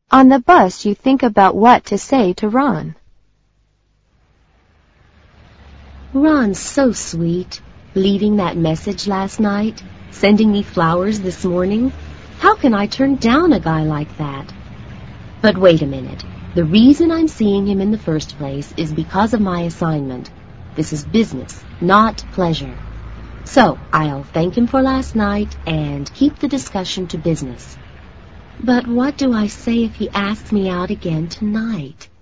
On the bus, you think about what to say to Ron. Ron's so sweet, leaving that message last night, sending me flowers this morning. How can I turn down a guy like that? But wait a minute. The reason I'm seeing him in the first place is because of my assignment. This is business, not pleasure. So I'll thank him for last night and keep the discussion to business. But what do I say if he asks me out again tonight?